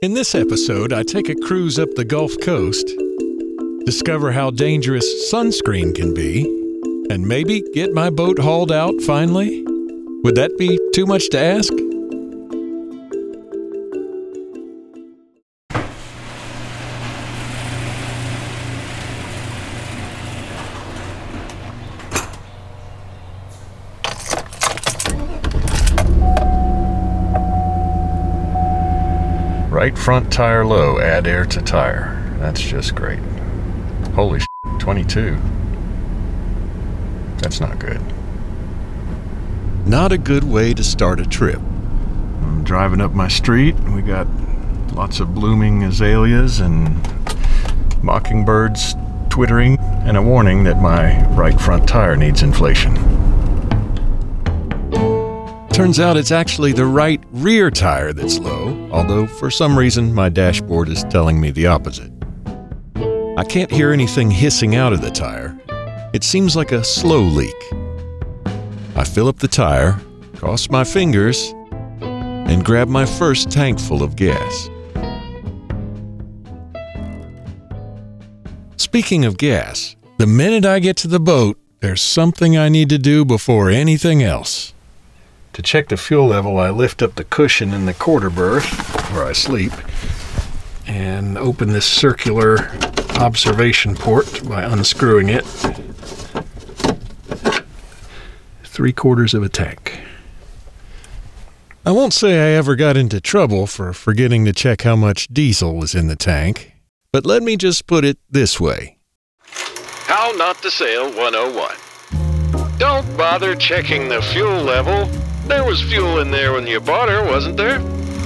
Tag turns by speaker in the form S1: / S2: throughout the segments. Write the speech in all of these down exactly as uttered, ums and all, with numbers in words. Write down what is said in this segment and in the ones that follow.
S1: In this episode, I take a cruise up the Gulf Coast, discover how dangerous sunscreen can be, and maybe get my boat hauled out finally? Would that be too much to ask? Right front tire low, add air to tire. That's just great. Holy shit, twenty-two. That's not good. Not a good way to start a trip. I'm driving up my street. We got lots of blooming azaleas and mockingbirds twittering, and a warning that my right front tire needs inflation. Turns out it's actually the right rear tire that's low, although for some reason my dashboard is telling me the opposite. I can't hear anything hissing out of the tire. It seems like a slow leak. I fill up the tire, cross my fingers, and grab my first tank full of gas. Speaking of gas, the minute I get to the boat, there's something I need to do before anything else. To check the fuel level, I lift up the cushion in the quarter berth, where I sleep, and open this circular observation port by unscrewing it. Three quarters of a tank. I won't say I ever got into trouble for forgetting to check how much diesel was in the tank, but let me just put it this way.
S2: How not to sail one oh one. Don't bother checking the fuel level. There was fuel in there when you bought her, wasn't there?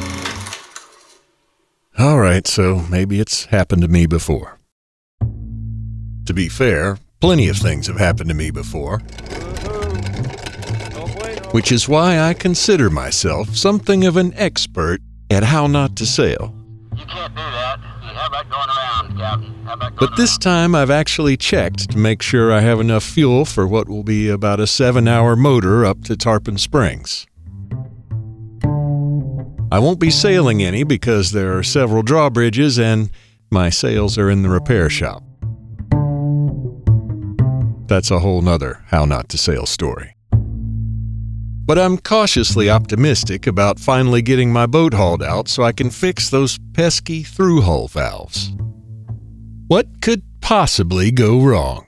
S1: All right, so maybe it's happened to me before. To be fair, plenty of things have happened to me before. Which is why I consider myself something of an expert at how not to sail.
S3: You can't do that. You have that going around, Captain. Have that going
S1: But this
S3: around. time
S1: time I've actually checked to make sure I have enough fuel for what will be about a seven-hour motor up to Tarpon Springs. I won't be sailing any because there are several drawbridges and my sails are in the repair shop. That's a whole nother how not to sail story. But I'm cautiously optimistic about finally getting my boat hauled out so I can fix those pesky through-hull valves. What could possibly go wrong?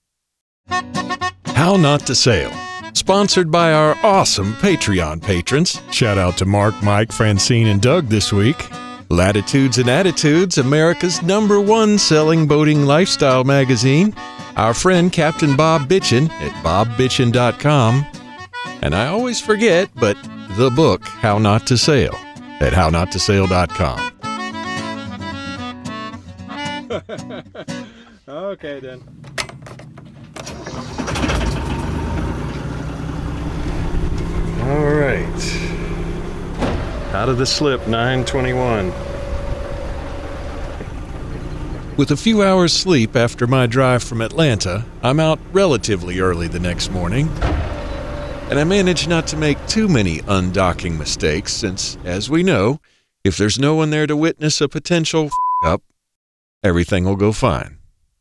S1: How Not to Sail, sponsored by our awesome Patreon patrons. Shout out to Mark, Mike, Francine, and Doug this week. Latitudes and Attitudes, America's number one selling boating lifestyle magazine. Our friend Captain Bob Bitchin at bob bitchin dot com. And I always forget, but the book, How Not to Sail, at how not to sail dot com.
S4: Okay, then.
S1: All right. Out of the slip, nine twenty-one. With a few hours sleep after my drive from Atlanta, I'm out relatively early the next morning. And I manage not to make too many undocking mistakes since, as we know, if there's no one there to witness a potential f*** up, everything will go fine.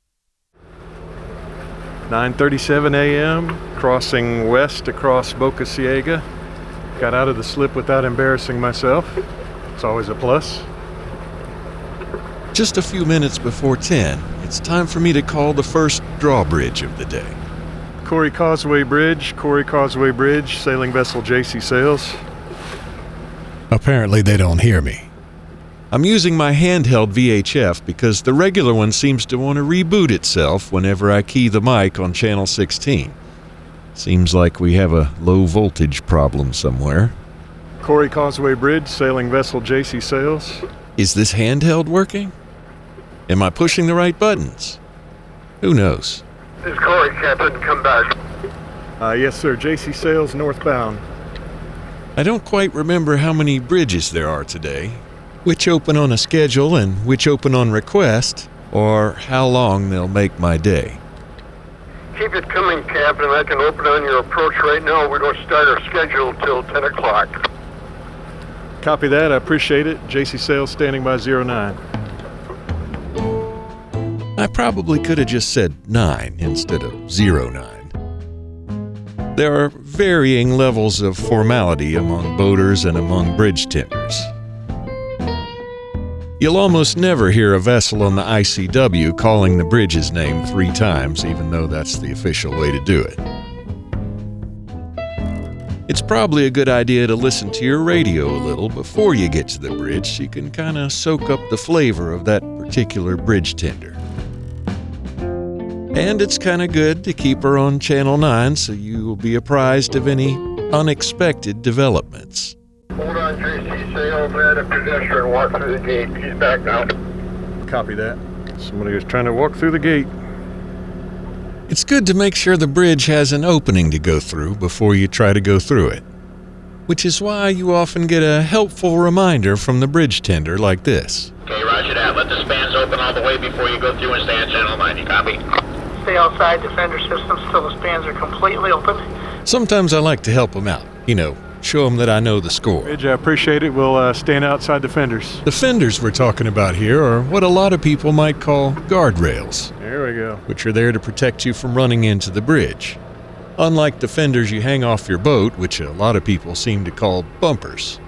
S1: nine thirty-seven a.m., crossing west across Boca Ciega. Got out of the slip without embarrassing myself. It's always a plus. Just a few minutes before ten, it's time for me to call the first drawbridge of the day. Corey Causeway Bridge, Corey Causeway Bridge, sailing vessel J C Sails. Apparently they don't hear me. I'm using my handheld V H F because the regular one seems to want to reboot itself whenever I key the mic on channel sixteen. Seems like we have a low voltage problem somewhere. Corey Causeway Bridge, sailing vessel J C Sails. Is this handheld working? Am I pushing the right buttons? Who knows?
S5: This is Corey, Captain. Come back.
S4: Uh, yes, sir. J C Sails northbound.
S1: I don't quite remember how many bridges there are today, which open on a schedule and which open on request, or how long they'll make my day.
S5: Keep it coming, Captain. I can open on your approach right now. We don't start our schedule till ten o'clock.
S4: Copy that. I appreciate it. J C Sales standing by zero nine.
S1: I probably could have just said nine instead of zero nine. There are varying levels of formality among boaters and among bridge tenders. You'll almost never hear a vessel on the I C W calling the bridge's name three times, even though that's the official way to do it. It's probably a good idea to listen to your radio a little before you get to the bridge so you can kind of soak up the flavor of that particular bridge tender. And it's kind of good to keep her on Channel nine so you will be apprised of any unexpected developments.
S5: Hold on, J C Sales. I had a pedestrian walk through the gate. He's back now.
S4: Copy that. Somebody was trying to walk through the gate.
S1: It's good to make sure the bridge has an opening to go through before you try to go through it, which is why you often get a helpful reminder from the bridge tender like this.
S3: Okay, roger that. Let the spans open all the way before you go through and stay on Channel nine. You copy?
S6: Stay outside defender systems till the spans are completely open.
S1: Sometimes I like to help them out, you know, show them that I know the score.
S4: Bridge, I appreciate it. We'll uh, stand outside the fenders.
S1: The fenders we're talking about here are what a lot of people might call guardrails,
S4: There we go.
S1: which are there to protect you from running into the bridge. Unlike the fenders you hang off your boat, which a lot of people seem to call bumpers.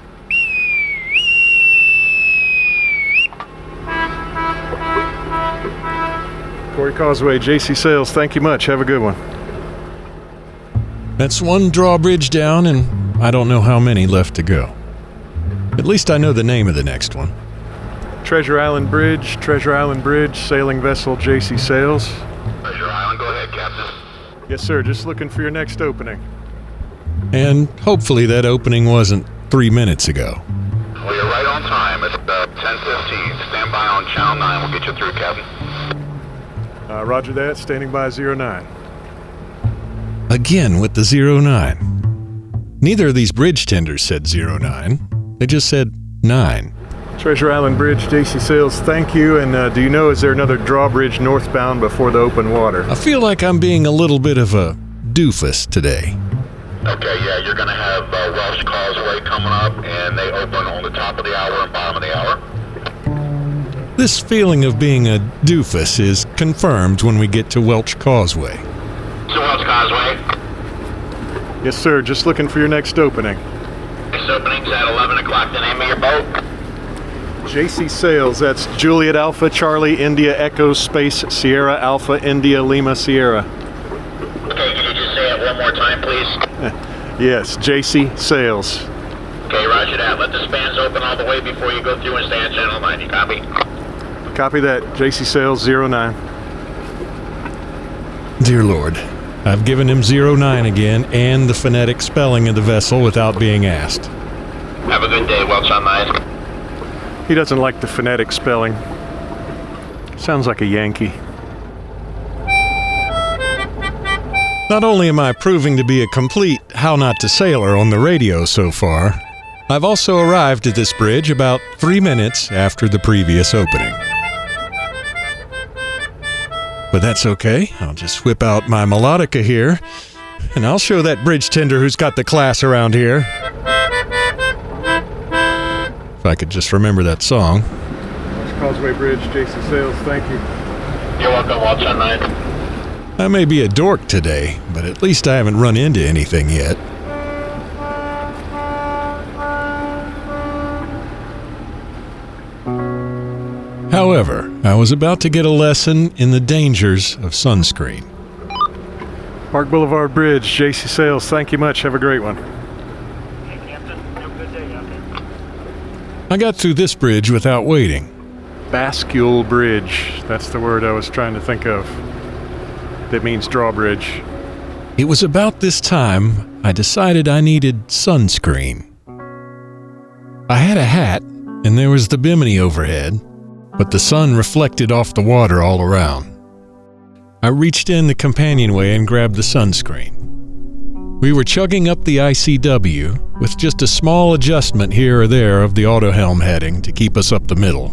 S4: Corey Causeway, J C Sales, thank you much. Have a good one.
S1: That's one drawbridge down, and I don't know how many left to go. At least I know the name of the next one.
S4: Treasure Island Bridge, Treasure Island Bridge, sailing vessel J C Sales.
S3: Treasure Island, go ahead, Captain.
S4: Yes, sir. Just looking for your next opening.
S1: And hopefully that opening wasn't three minutes ago.
S3: Well, you're right on time. It's uh, ten fifteen. Stand by on Channel nine. We'll get you through, Captain.
S4: Uh, roger that. Standing by zero nine.
S1: Again with the zero nine. Neither of these bridge tenders said zero nine. They just said nine.
S4: Treasure Island Bridge, J C Sales, thank you. And uh, do you know, is there another drawbridge northbound before the open water?
S1: I feel like I'm being a little bit of a doofus today.
S3: Okay, yeah, you're going to have uh, Welsh Causeway coming up, and they open on the top of the hour and bottom of the hour.
S1: This feeling of being a doofus is confirmed when we get to Welch Causeway.
S3: So Welsh Causeway.
S4: Yes, sir. Just looking for your next opening.
S3: Next opening's at eleven o'clock. The name of your boat?
S4: J C Sales, that's Juliet Alpha, Charlie, India, Echo, Space, Sierra, Alpha, India, Lima, Sierra.
S3: Okay, can you just say it one more time, please?
S4: Yes, J C Sales.
S3: Okay, roger that. Let the spans open all the way before you go through and stay on Channel nine. You copy?
S4: Copy that. J C Sales, zero nine.
S1: Dear Lord, I've given him zero nine again and the phonetic spelling of the vessel without being asked.
S3: Have a good day, Welch on nine.
S4: He doesn't like the phonetic spelling. Sounds like a Yankee.
S1: Not only am I proving to be a complete how not to sailor on the radio so far, I've also arrived at this bridge about three minutes after the previous opening. But that's okay. I'll just whip out my melodica here, and I'll show that bridge tender who's got the class around here. If I could just remember that song.
S4: Causeway Bridge, J C Sales, thank you.
S3: You're welcome, Welch on nine.
S1: I may be a dork today, but at least I haven't run into anything yet. However, I was about to get a lesson in the dangers of sunscreen.
S4: Park Boulevard Bridge, J C Sales, thank you much. Have a great one.
S1: I got through this bridge without waiting.
S4: Bascule Bridge, that's the word I was trying to think of. That means drawbridge.
S1: It was about this time I decided I needed sunscreen. I had a hat, and there was the bimini overhead, but the sun reflected off the water all around. I reached in the companionway and grabbed the sunscreen. We were chugging up the I C W with just a small adjustment here or there of the auto helm heading to keep us up the middle.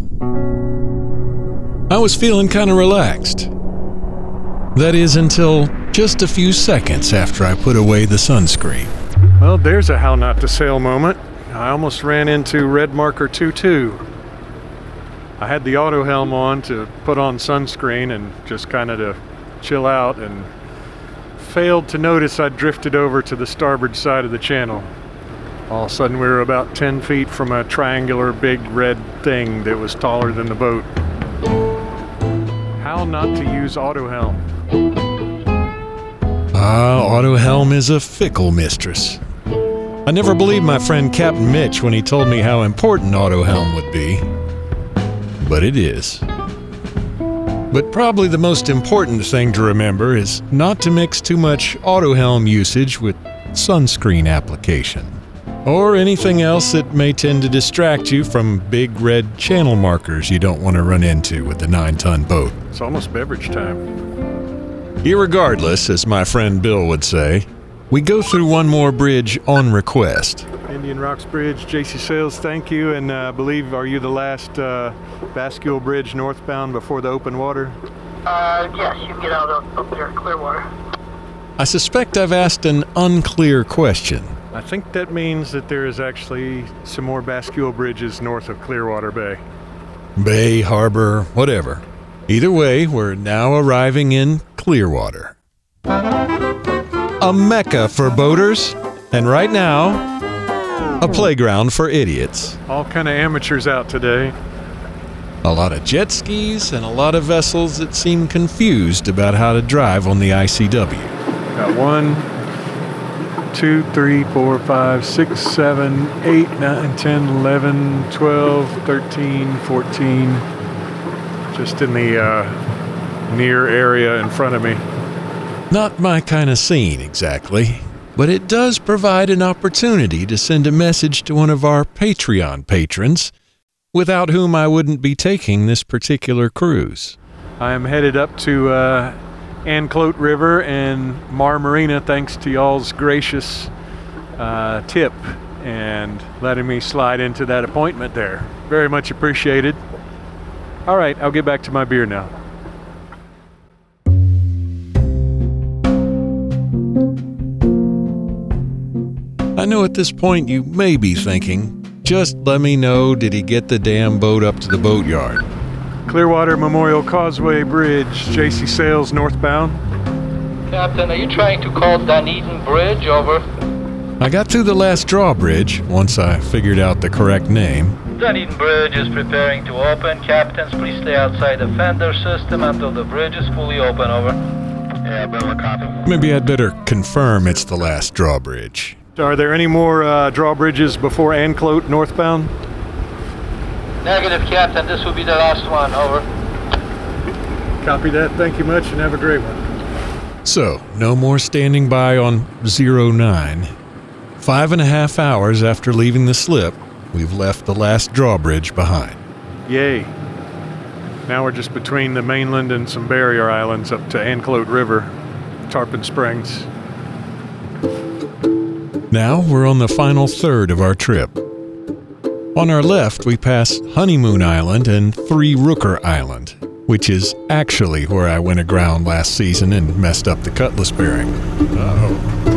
S1: I was feeling kind of relaxed. That is until just a few seconds after I put away the sunscreen.
S4: Well, there's a how not to sail moment. I almost ran into Red Marker two two. I had the auto helm on to put on sunscreen and just kind of to chill out, and failed to notice I'd drifted over to the starboard side of the channel. All of a sudden we were about ten feet from a triangular big red thing that was taller than the boat. How not to use auto helm?
S1: Ah, auto helm is a fickle mistress. I never believed my friend Captain Mitch when he told me how important auto helm would be. But it is. But probably the most important thing to remember is not to mix too much auto helm usage with sunscreen application, or anything else that may tend to distract you from big red channel markers you don't want to run into with a nine-ton boat.
S4: It's almost beverage time.
S1: Irregardless, as my friend Bill would say, we go through one more bridge on request.
S4: Indian Rocks Bridge, J C Sails, thank you. And I uh, believe, are you the last uh, Bascule Bridge northbound before the open water?
S6: Uh, yes, you can get out up, up there at Clearwater.
S1: I suspect I've asked an unclear question.
S4: I think that means that there is actually some more Bascule bridges north of Clearwater Bay.
S1: Bay, harbor, whatever. Either way, we're now arriving in Clearwater. A mecca for boaters, and right now, a playground for idiots.
S4: All kind of amateurs out today.
S1: A lot of jet skis and a lot of vessels that seem confused about how to drive on the I C W.
S4: Got one, two, three, four, five, six, seven, eight, nine, ten, eleven, twelve, thirteen, fourteen. Just in the uh, near area in front of me.
S1: Not my kind of scene, exactly. But it does provide an opportunity to send a message to one of our Patreon patrons, without whom I wouldn't be taking this particular cruise.
S4: I am headed up to uh, Anclote River and Mar Marina, thanks to y'all's gracious uh, tip and letting me slide into that appointment there. Very much appreciated. All right, I'll get back to my beer now.
S1: I know at this point you may be thinking, just let me know, did he get the damn boat up to the boatyard?
S4: Clearwater Memorial Causeway Bridge, J C Sails northbound.
S7: Captain, are you trying to call Dunedin Bridge? Over.
S1: I got through the last drawbridge once I figured out the correct name.
S7: Dunedin Bridge is preparing to open. Captains, please stay outside the fender system until the bridge is fully open. Over.
S3: Yeah, Bill, a copy.
S1: Maybe I'd better confirm it's the last drawbridge.
S4: Are there any more uh, drawbridges before Anclote northbound?
S7: Negative, Captain. This will be the last one. Over.
S4: Copy that. Thank you much and have a great one.
S1: So, no more standing by on zero nine. Five and a half hours after leaving the slip, we've left the last drawbridge behind.
S4: Yay. Now we're just between the mainland and some barrier islands up to Anclote River, Tarpon Springs.
S1: Now we're on the final third of our trip. On our left, we pass Honeymoon Island and Three Rooker Island, which is actually where I went aground last season and messed up the cutlass bearing. Uh-oh.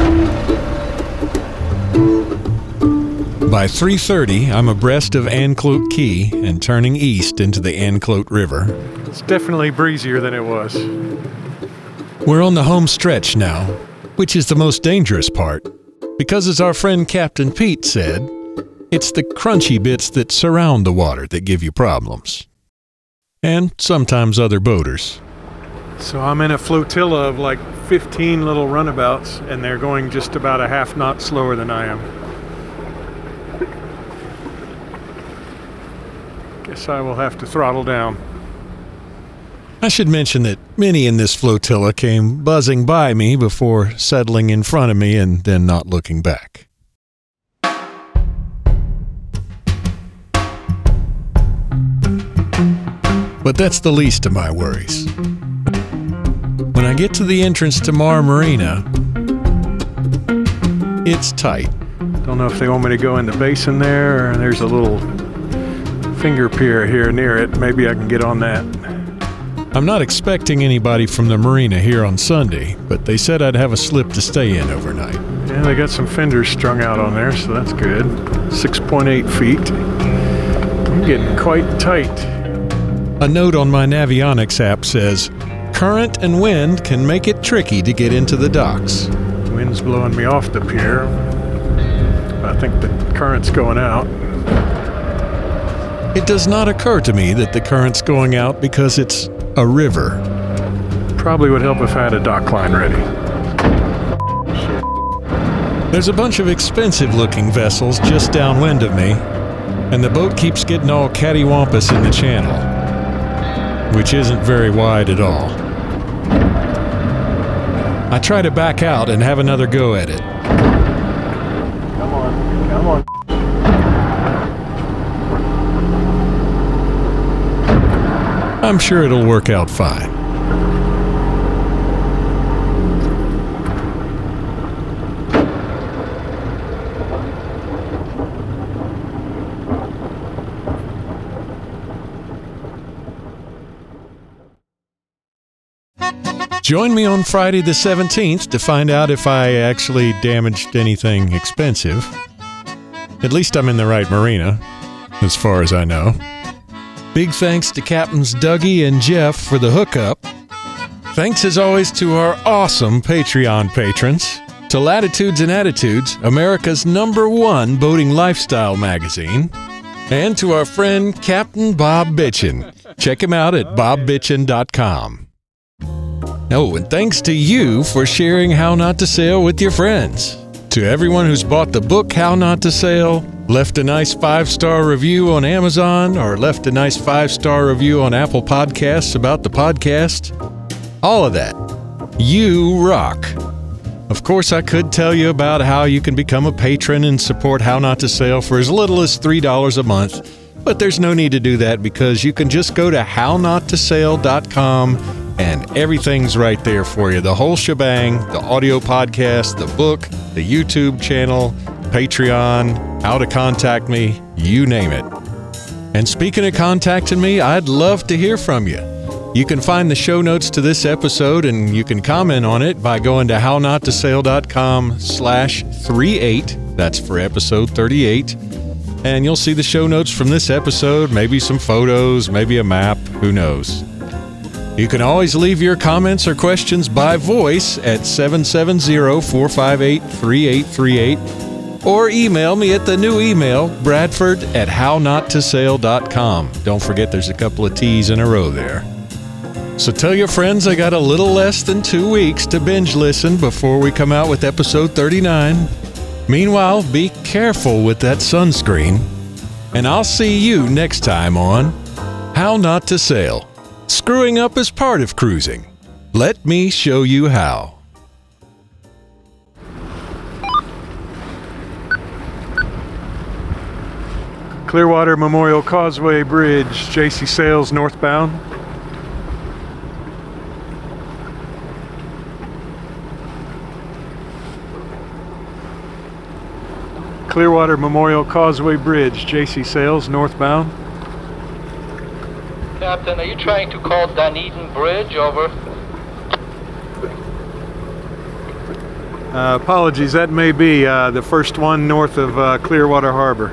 S1: By three thirty, I'm abreast of Anclote Key and turning east into the Anclote River.
S4: It's definitely breezier than it was.
S1: We're on the home stretch now, which is the most dangerous part. Because as our friend Captain Pete said, it's the crunchy bits that surround the water that give you problems. And sometimes other boaters.
S4: So I'm in a flotilla of like fifteen little runabouts, and they're going just about a half knot slower than I am. Guess I will have to throttle down.
S1: I should mention that many in this flotilla came buzzing by me before settling in front of me and then not looking back. But that's the least of my worries. When I get to the entrance to Mar Marina, it's tight.
S4: Don't know if they want me to go in the basin there, or there's a little finger pier here near it. Maybe I can get on that.
S1: I'm not expecting anybody from the marina here on Sunday, but they said I'd have a slip to stay in overnight.
S4: Yeah, they got some fenders strung out on there, so that's good. six point eight feet. I'm getting quite tight.
S1: A note on my Navionics app says, current and wind can make it tricky to get into the docks.
S4: Wind's blowing me off the pier. I think the current's going out.
S1: It does not occur to me that the current's going out because it's a river.
S4: Probably would help if I had a dock line ready.
S1: There's a bunch of expensive-looking vessels just downwind of me, and the boat keeps getting all cattywampus in the channel, which isn't very wide at all. I try to back out and have another go at it.
S4: Come on, come on.
S1: I'm sure it'll work out fine. Join me on Friday the seventeenth to find out if I actually damaged anything expensive. At least I'm in the right marina, as far as I know. Big thanks to Captains Dougie and Jeff for the hookup. Thanks as always to our awesome Patreon patrons. To Latitudes and Attitudes, America's number one boating lifestyle magazine. And to our friend Captain Bob Bitchin. Check him out at bob bitchin dot com. Oh, and thanks to you for sharing How Not to Sail with your friends. To everyone who's bought the book How Not to Sail, left a nice five-star review on Amazon, or left a nice five-star review on Apple Podcasts about the podcast, all of that. You rock. Of course, I could tell you about how you can become a patron and support How Not to Sail for as little as three dollars a month, but there's no need to do that because you can just go to how not to sail dot com and everything's right there for you. The whole shebang, the audio podcast, the book, the YouTube channel, Patreon, how to contact me, you name it. And speaking of contacting me, I'd love to hear from you. You can find the show notes to this episode and you can comment on it by going to how not to sail dot com slash thirty-eight. That's for episode thirty-eight. And you'll see the show notes from this episode, maybe some photos, maybe a map, who knows. You can always leave your comments or questions by voice at seven seven zero, four five eight, three eight three eight or email me at the new email, bradford at how not to sail dot com. Don't forget there's a couple of T's in a row there. So tell your friends I got a little less than two weeks to binge listen before we come out with episode thirty-nine. Meanwhile, be careful with that sunscreen. And I'll see you next time on How Not to Sail. Screwing up is part of cruising. Let me show you how.
S4: Clearwater Memorial Causeway Bridge, J C Sails northbound. Clearwater Memorial Causeway Bridge, J C Sails northbound.
S7: Captain, are you trying to call Dunedin Bridge? Over.
S4: Uh, apologies, that may be uh, the first one north of uh, Clearwater Harbor.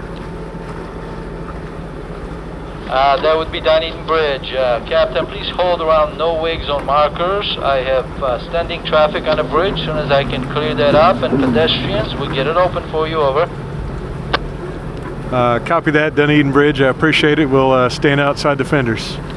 S7: Uh, that would be Dunedin Bridge. Uh, Captain, please hold around no wigs on markers. I have uh, standing traffic on the bridge. As soon as I can clear that up and pedestrians, we'll get it open for you. Over.
S4: Uh, copy that, Dunedin Bridge. I appreciate it. We'll uh, stand outside the fenders.